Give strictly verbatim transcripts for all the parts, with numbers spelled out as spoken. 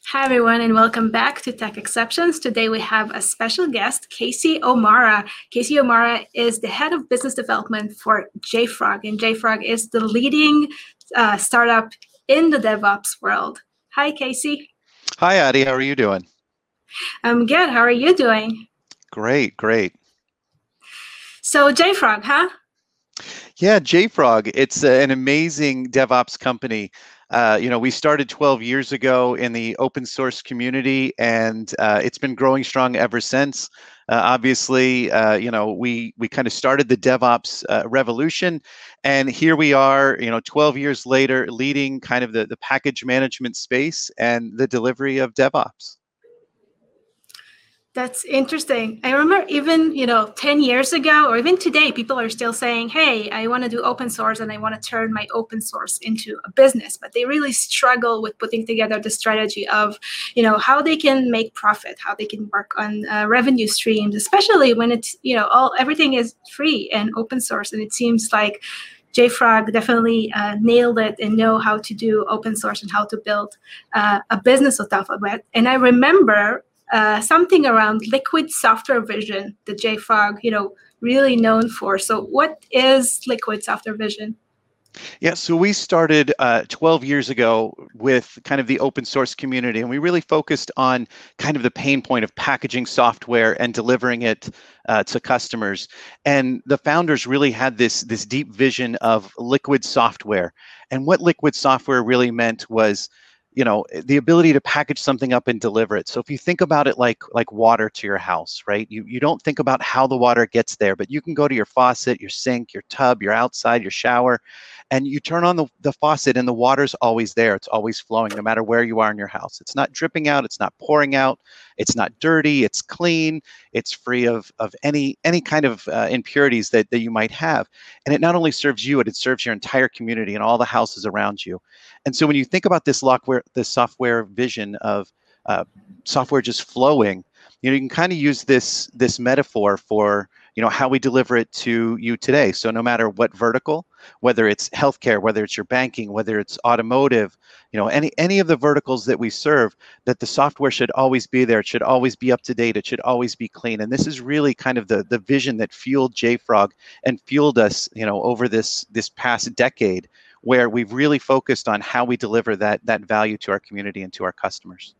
Hi, everyone, and welcome back to Tech Exceptions. Today we have a special guest, Casey O'Mara. Casey O'Mara is the head of business development for JFrog, and JFrog is the leading uh, startup in the DevOps world. Hi, Casey. Hi, Addie. How are you doing? I'm good. How are you doing? Great, great. So JFrog, huh? Yeah, JFrog, it's uh, an amazing DevOps company. Uh, you know, we started twelve years ago in the open source community, and uh, it's been growing strong ever since. Uh, obviously, uh, you know, we we kind of started the DevOps uh, revolution, and here we are, you know, twelve years later, leading kind of the, the package management space and the delivery of DevOps. That's interesting. I remember even, you know, ten years ago or even today, people are still saying, hey, I want to do open source and I want to turn my open source into a business. But they really struggle with putting together the strategy of, you know, how they can make profit, how they can work on uh, revenue streams, especially when it's, you know, all everything is free and open source. And it seems like JFrog definitely uh, nailed it and know how to do open source and how to build uh, a business on top of it. And I remember Uh, something around liquid software vision that JFrog, you know, really known for. So what is liquid software vision? Yeah, so we started uh, twelve years ago with kind of the open source community, and we really focused on kind of the pain point of packaging software and delivering it uh, to customers. And the founders really had this, this deep vision of liquid software. And what liquid software really meant was, you know, the ability to package something up and deliver it. So if you think about it like like water to your house, right? You you don't think about how the water gets there, but you can go to your faucet, your sink, your tub, your outside, your shower, and you turn on the, the faucet and the water's always there. It's always flowing no matter where you are in your house. It's not dripping out, it's not pouring out, it's not dirty, it's clean, it's free of, of any any kind of uh, impurities that, that you might have. And it not only serves you, it serves your entire community and all the houses around you. And so when you think about this software, this software vision of uh, software just flowing, you know, you can kind of use this this metaphor for, you know, how we deliver it to you today. So no matter what vertical, whether it's healthcare, whether it's your banking, whether it's automotive, you know, any any of the verticals that we serve, that the software should always be there. It should always be up to date. It should always be clean. And this is really kind of the the vision that fueled JFrog and fueled us, you know, over this this past decade, where we've really focused on how we deliver that that value to our community and to our customers.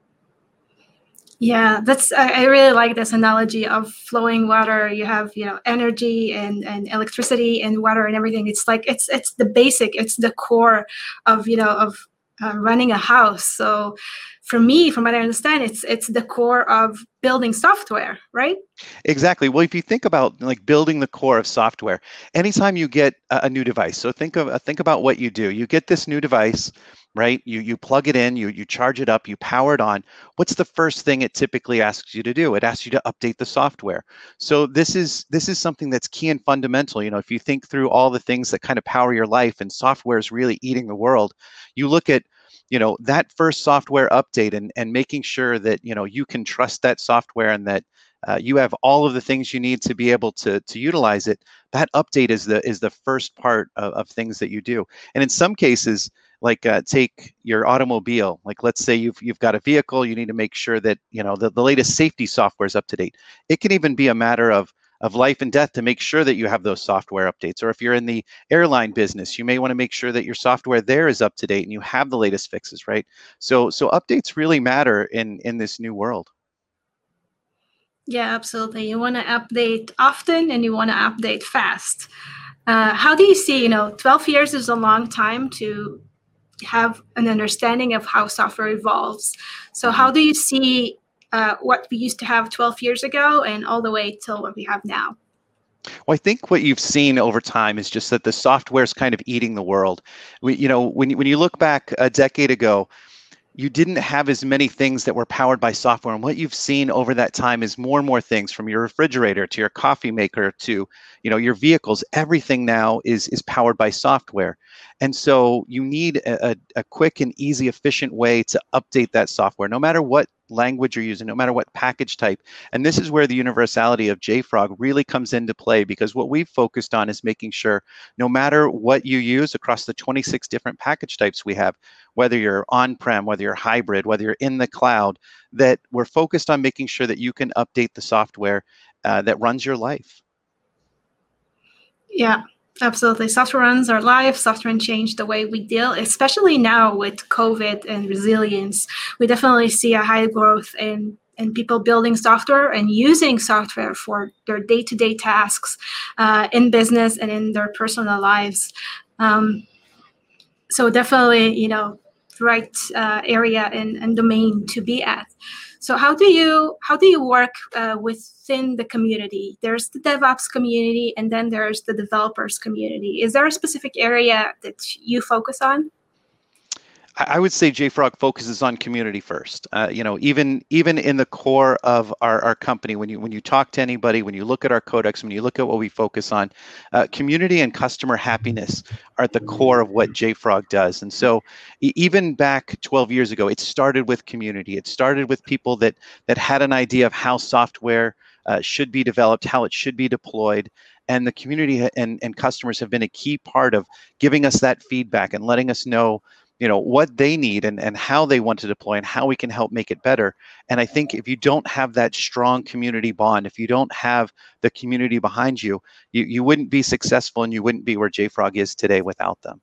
Yeah, that's I, I really like this analogy of flowing water. You have, you know, energy and, and electricity and water and everything. It's like it's it's the basic, it's the core of, you know, of uh, running a house. So for me, from what I understand, it's it's the core of building software, right? Exactly. Well, if you think about like building the core of software, anytime you get a, a new device, so think of uh, think about what you do. You get this new device, right? You you plug it in, you you charge it up, you power it on. What's the first thing it typically asks you to do? It asks you to update the software. So this is this is something that's key and fundamental. You know, if you think through all the things that kind of power your life, and software is really eating the world, you look at, you know, that first software update and and making sure that, you know, you can trust that software and that uh, you have all of the things you need to be able to to utilize it. That update is the is the first part of, of things that you do. And in some cases, like uh, take your automobile, like let's say you've you've got a vehicle, you need to make sure that, you know, the, the latest safety software is up to date. It can even be a matter of of life and death to make sure that you have those software updates. Or if you're in the airline business, you may want to make sure that your software there is up to date and you have the latest fixes, right? So so updates really matter in in this new world. Yeah, absolutely. You want to update often and you want to update fast. Uh, how do you see, you know, twelve years is a long time to have an understanding of how software evolves. So Mhm. how do you see uh, what we used to have twelve years ago and all the way till what we have now? Well, I think what you've seen over time is just that the software is kind of eating the world. We, you know, when you, when you look back a decade ago, you didn't have as many things that were powered by software. And what you've seen over that time is more and more things, from your refrigerator to your coffee maker to, you know, your vehicles. Everything now is is powered by software. And so you need a, a, a quick and easy, efficient way to update that software, no matter what language you're using, no matter what package type. And this is where the universality of JFrog really comes into play, because what we've focused on is making sure no matter what you use across the twenty-six different package types we have, whether you're on-prem, whether you're hybrid, whether you're in the cloud, that we're focused on making sure that you can update the software uh, that runs your life. Yeah. Absolutely. Software runs our life. Software change the way we deal, especially now with COVID and resilience. We definitely see a high growth in, in people building software and using software for their day-to-day tasks uh, in business and in their personal lives. Um, so definitely, you know, right uh, area and, and domain to be at. So how do you how do you work uh, within the community? There's the DevOps community, and then there's the developers community. Is there a specific area that you focus on? I would say JFrog focuses on community first. Uh, you know, even even in the core of our, our company, when you when you talk to anybody, when you look at our codex, when you look at what we focus on, uh, community and customer happiness are at the core of what JFrog does. And so, e- even back twelve years ago, it started with community. It started with people that that had an idea of how software uh, should be developed, how it should be deployed. And the community and, and customers have been a key part of giving us that feedback and letting us know, you know, what they need and, and how they want to deploy and how we can help make it better. And I think if you don't have that strong community bond, if you don't have the community behind you, you, you wouldn't be successful and you wouldn't be where JFrog is today without them.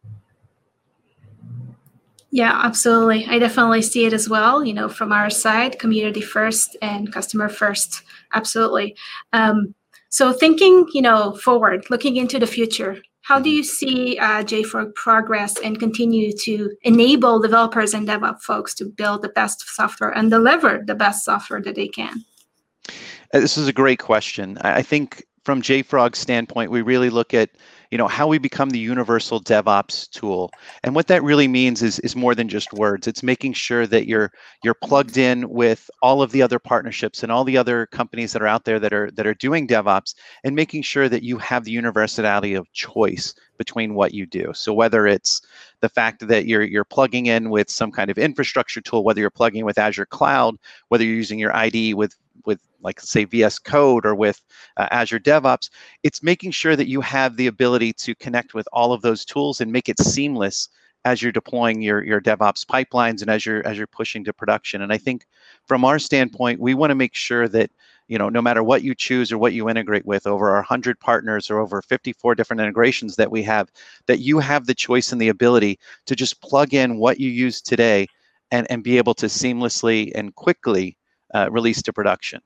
Yeah, absolutely. I definitely see it as well, you know, from our side, community first and customer first. Absolutely. Um, so thinking, you know, forward, looking into the future, how do you see uh, JFrog progress and continue to enable developers and DevOps folks to build the best software and deliver the best software that they can? This is a great question. I think from JFrog's standpoint, we really look at, you know, how we become the universal DevOps tool. And what that really means is, is more than just words. It's making sure that you're you're plugged in with all of the other partnerships and all the other companies that are out there that are that are doing DevOps, and making sure that you have the universality of choice between what you do. So whether it's the fact that you're you're plugging in with some kind of infrastructure tool, whether you're plugging in with Azure Cloud, whether you're using your I D E with with like say V S Code or with uh, Azure DevOps, it's making sure that you have the ability to connect with all of those tools and make it seamless as you're deploying your your DevOps pipelines and as you're as you're pushing to production. And I think from our standpoint, we want to make sure that, you know, no matter what you choose or what you integrate with over our one hundred partners or over fifty-four different integrations that we have, that you have the choice and the ability to just plug in what you use today and, and be able to seamlessly and quickly uh, release to production.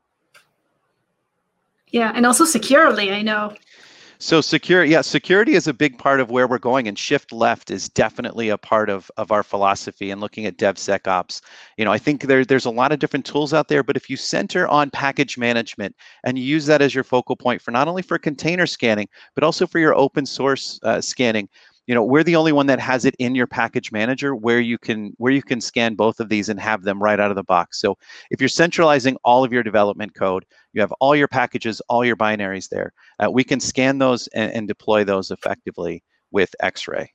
Yeah, and also securely, I know. So security, yeah, security is a big part of where we're going, and shift left is definitely a part of, of our philosophy and looking at DevSecOps. You know, I think there, there's a lot of different tools out there, but if you center on package management and you use that as your focal point for not only for container scanning, but also for your open source uh, scanning, you know, we're the only one that has it in your package manager where you can where you can scan both of these and have them right out of the box. So if you're centralizing all of your development code, you have all your packages, all your binaries there. Uh, we can scan those and, and deploy those effectively with X-Ray.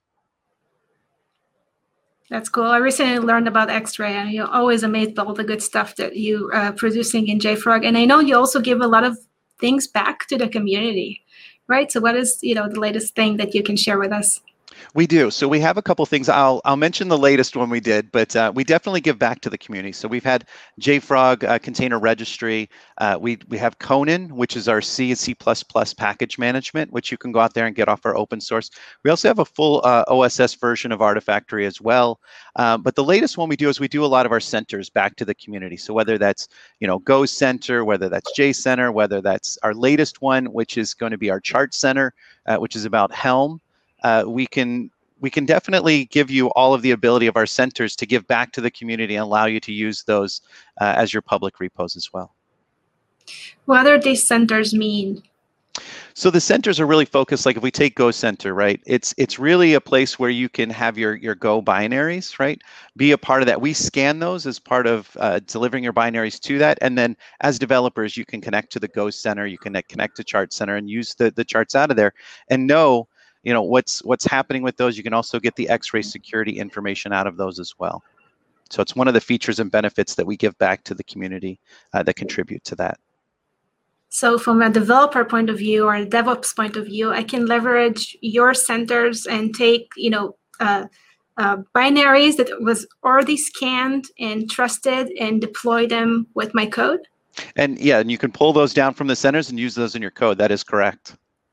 That's cool. I recently learned about X-Ray, and you're always amazed by all the good stuff that you are producing in JFrog. And I know you also give a lot of things back to the community, right? So what is, you know, the latest thing that you can share with us? We do. So we have a couple things. I'll I'll mention the latest one we did, but uh, we definitely give back to the community. So we've had JFrog uh, Container Registry. Uh, we we have Conan, which is our C and C plus plus package management, which you can go out there and get off our open source. We also have a full uh, O S S version of Artifactory as well. Um, but the latest one we do is we do a lot of our centers back to the community. So whether that's, you know, Go Center, whether that's J Center, whether that's our latest one, which is going to be our Chart Center, uh, which is about Helm. Uh, we can we can definitely give you all of the ability of our centers to give back to the community and allow you to use those uh, as your public repos as well. What do these centers mean? So the centers are really focused, like if we take Go Center, right? It's it's really a place where you can have your, your Go binaries, right? Be a part of that. We scan those as part of uh, delivering your binaries to that. And then as developers, you can connect to the Go Center, you can connect to Chart Center and use the, the charts out of there and know you know, what's what's happening with those. You can also get the X-ray security information out of those as well. So it's one of the features and benefits that we give back to the community uh, that contribute to that. So from a developer point of view or a DevOps point of view, I can leverage your centers and take, you know, uh, uh, binaries that was already scanned and trusted and deploy them with my code? And yeah, and you can pull those down from the centers and use those in your code. That is correct.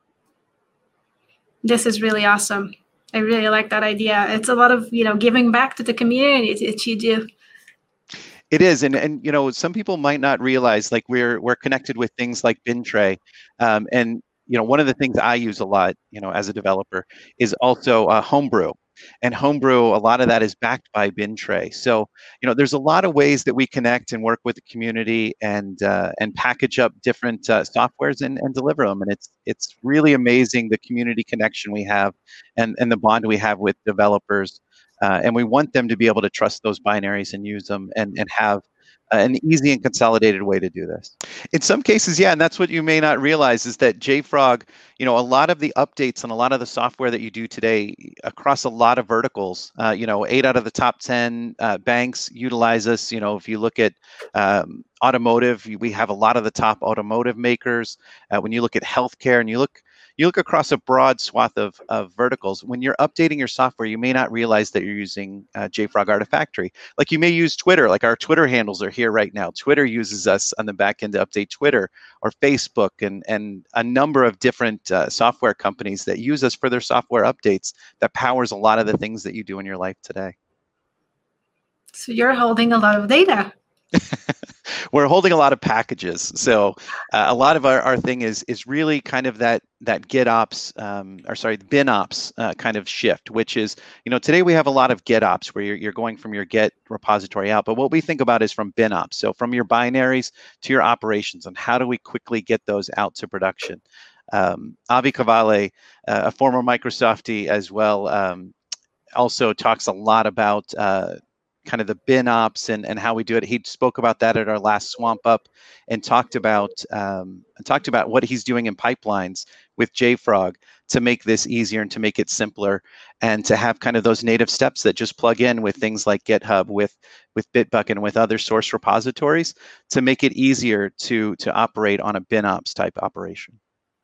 This is really awesome. I really like that idea. It's a lot of, you know, giving back to the community that you do. It is, and and you know, some people might not realize, like, we're we're connected with things like Bintray, um, and you know, one of the things I use a lot, you know, as a developer, is also uh, Homebrew. And Homebrew, a lot of that is backed by Bintray. So, you know, there's a lot of ways that we connect and work with the community and uh, and package up different uh, softwares and, and deliver them. And it's it's really amazing the community connection we have and, and the bond we have with developers. Uh, and we want them to be able to trust those binaries and use them and, and have an easy and consolidated way to do this. In some cases, yeah, and that's what you may not realize is that JFrog, you know, a lot of the updates and a lot of the software that you do today across a lot of verticals, uh, you know, eight out of the top ten uh, banks utilize us. You know, if you look at um, automotive, we have a lot of the top automotive makers. Uh, when you look at healthcare and you look You look across a broad swath of, of verticals. When you're updating your software, you may not realize that you're using uh, JFrog Artifactory. Like you may use Twitter, like our Twitter handles are here right now. Twitter uses us on the back end to update Twitter, or Facebook, and, and a number of different uh, software companies that use us for their software updates that powers a lot of the things that you do in your life today. So you're holding a lot of data. We're holding a lot of packages. So uh, a lot of our, our thing is is really kind of that that GitOps, um, or sorry, BinOps uh, kind of shift, which is, you know, today we have a lot of GitOps where you're, you're going from your Git repository out. But what we think about is from BinOps. So from your binaries to your operations, and how do we quickly get those out to production? Um, Avi Cavale, uh, a former Microsoftie as well, um, also talks a lot about uh, kind of the bin ops and, and how we do it. He spoke about that at our last Swamp Up and talked about um, talked about what he's doing in pipelines with JFrog to make this easier and to make it simpler, and to have kind of those native steps that just plug in with things like GitHub, with with Bitbucket, and with other source repositories to make it easier to to operate on a bin ops type operation.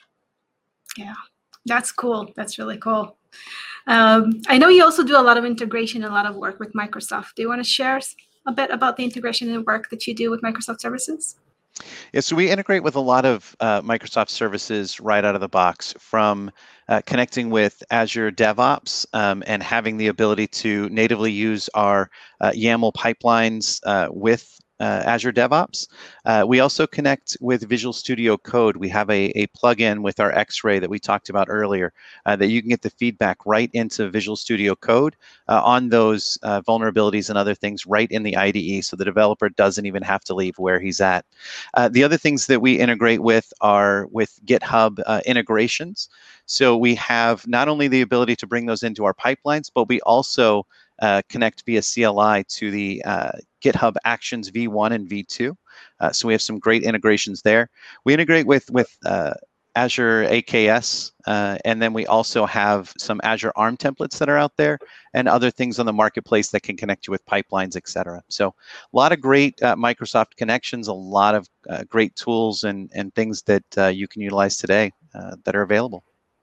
Yeah, that's cool. That's really cool. Um, I know you also do a lot of integration and a lot of work with Microsoft. Do you want to share a bit about the integration and work that you do with Microsoft services? Yeah, so we integrate with a lot of uh, Microsoft services right out of the box, from uh, connecting with Azure DevOps um, and having the ability to natively use our uh, YAML pipelines uh, with Uh, Azure DevOps. Uh, we also connect with Visual Studio Code. We have a, a plugin with our X-ray that we talked about earlier uh, that you can get the feedback right into Visual Studio Code uh, on those uh, vulnerabilities and other things right in the I D E, so the developer doesn't even have to leave where he's at. Uh, the other things that we integrate with are with GitHub uh, integrations. So we have not only the ability to bring those into our pipelines, but we also Uh, connect via C L I to the uh, GitHub Actions V one and V two. Uh, so we have some great integrations there. We integrate with with uh, Azure A K S, uh, and then we also have some Azure ARM templates that are out there, and other things on the marketplace that can connect you with pipelines, et cetera. So a lot of great uh, Microsoft connections, a lot of uh, great tools and, and things that uh, you can utilize today uh, that are available.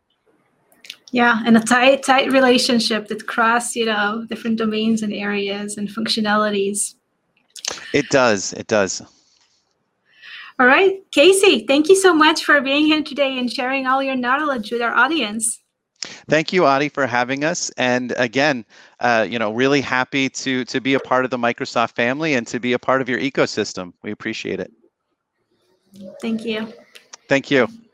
Yeah, and a tight, tight relationship that cross, you know, different domains and areas and functionalities. It does. It does. All right, Casey, thank you so much for being here today and sharing all your knowledge with our audience. Thank you, Adi, for having us. And again, uh, you know, really happy to to be a part of the Microsoft family and to be a part of your ecosystem. We appreciate it. Thank you. Thank you.